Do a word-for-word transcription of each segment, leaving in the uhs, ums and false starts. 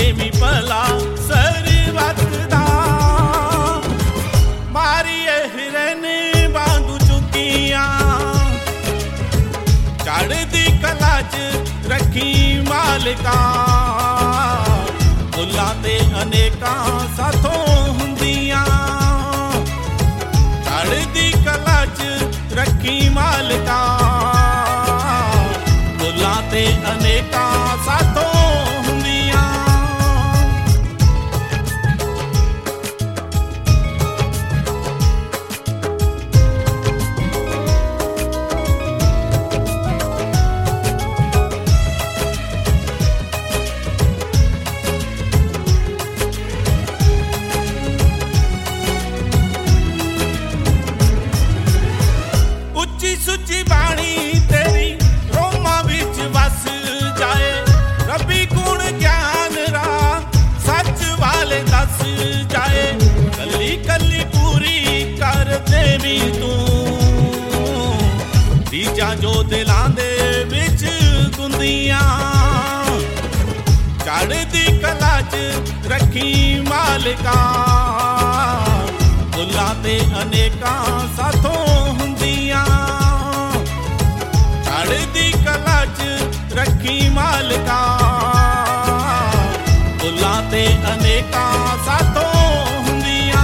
ਦੇਵੀ ਭਲਾ ਸਰਬੱਤ ਦਾ। ਮਾਰੀਏ ਹਿਰਨ ਵਾਂਗੂ ਚੁੱਕੀਆਂ, ਚੜ੍ਹਦੀ ਕਲਾ ਚ ਰੱਖੀ ਮਾਲਕਾ। ਫੁੱਲਾਂ ਤੇ ਅਨੇਕਾਂ ਸਾਥੋਂ ਹੁੰਦੀਆਂ, ਚੜ੍ਹਦੀ ਕਲਾ ਚ ਰੱਖੀ ਮਾਲਕਾ। ਫੁੱਲਾਂ ਤੇ ਅਨੇਕਾਂ ਸਾਥੋਂ ਹੁੰਦੀਆਂ। ਉੱਚੀ ਸੁੱਚੀ ਬਾਣੀ ਤੇਰੀ ਰੋਮਾਂ ਵਿੱਚ ਵਸ ਜਾਏ। ਰੱਬੀ ਗੁਣ ਗਿਆਨ ਰਾਹ ਸੱਚ ਵਾਲੇ ਦੱਸ ਜਾਏ। ਕੱਲੀ ਕੱਲੀ ਪੂਰੀ ਕਰ ਦੇਵੀ ਤੂੰ, ਰੀਝਾਂ ਜੋ ਦਿਲਾਂ ਦੇ ਵਿੱਚ ਗੁੰਦੀਆਂ। ਚੜ੍ਹਦੀ ਕਲਾ ਚ ਰੱਖੀ ਮਾਲਕਾ। ਫੁੱਲਾਂ ਤੇ ਅਨੇਕਾਂ ਸਾਥੋਂ ਹੁੰਦੀਆਂ, ਚੜ੍ਹਦੀ ਕਲਾ ਚ ਰੱਖੀ ਮਾਲਕਾ। ਫੁੱਲਾਂ ਤੇ ਅਨੇਕਾਂ ਸਾਥੋਂ ਹੁੰਦੀਆਂ।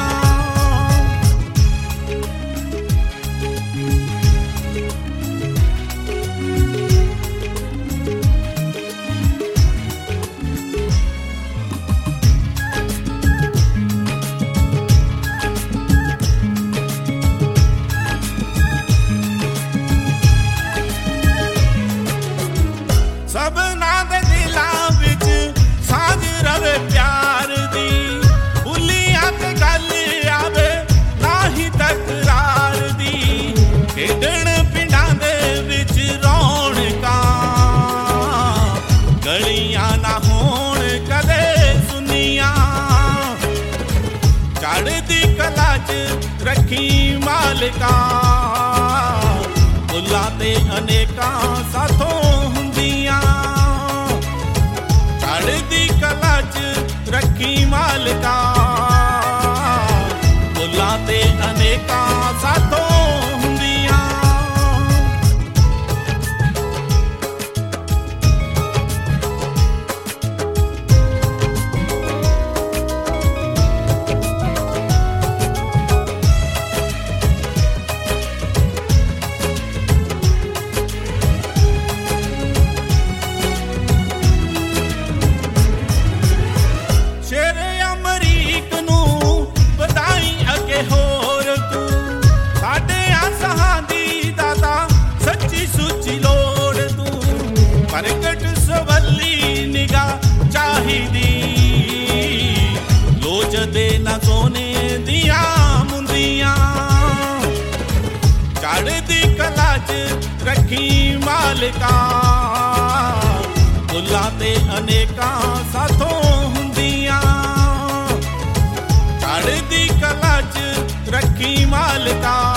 ਸਭਨਾਂ ਦੇ ਦਿਲਾਂ ਵਿੱਚ ਸਾਂਝ ਰਵੇ ਪਿਆਰ ਦੀ। ਬੁੱਲੀਆਂ ਤੇ ਗੱਲ ਆਵੇ ਨਾਹੀਂ ਤਕਰਾਰ ਦੀ। ਖੇਡਣ ਪਿੰਡਾਂ ਦੇ ਵਿੱਚ ਰੌਣਕਾਂ, ਗਲੀਆਂ ਨਾ ਹੋਣ ਕਦੇ ਸੁੰਨੀਆਂ। ਚੜ੍ਹਦੀ ਕਲਾ ਚ ਰੱਖੀ ਮਾਲਕਾ। ਫੁੱਲਾਂ ਤੇ ਅਨੇਕਾਂ ਸਾਥੋਂ ਹੁੰਦੀਆਂ, ਚੜ੍ਹਦੀ ਕਲਾ ਚ ਰੱਖੀ ਮਾਲਕਾ। ਫੁੱਲਾਂ ਤੇ ਅਨੇਕਾਂ ਸਾਥੋਂ ਹੁੰਦੀਆਂ। ਸ਼ੇਰੇ ਅਮਰੀਕ ਨੂੰ ਵਧਾਈ ਅੱਗੇ ਹੋਰ ਤੂੰ। ਸਾਡੇ ਆਸਾਂ ਦੀ ਦਾਤਾ ਸੱਚੀ ਸੁੱਚੀ ਲੋੜ ਤੂੰ। ਪ੍ਰਗਟ ਸਵੱਲੀ ਨਿਗਾਹ ਚਾਹੀਦੀ, ਲੋਚਦੇ ਨਾ ਸੋਨੇ ਦੀਆਂ ਮੁੰਦੀਆਂ। ਚੜ੍ਹਦੀ ਕਲਾ ਚ ਰੱਖੀ ਮਾਲਕਾ। ਫੁੱਲਾਂ ਤੇ ਅਨੇਕਾਂ ਸਾਥੋਂ ਹੁੰਦੀਆਂ, ਚੜ੍ਹਦੀ ਕਲਾ ਚ ਰੱਖੀ ਮਾਲਕਾ।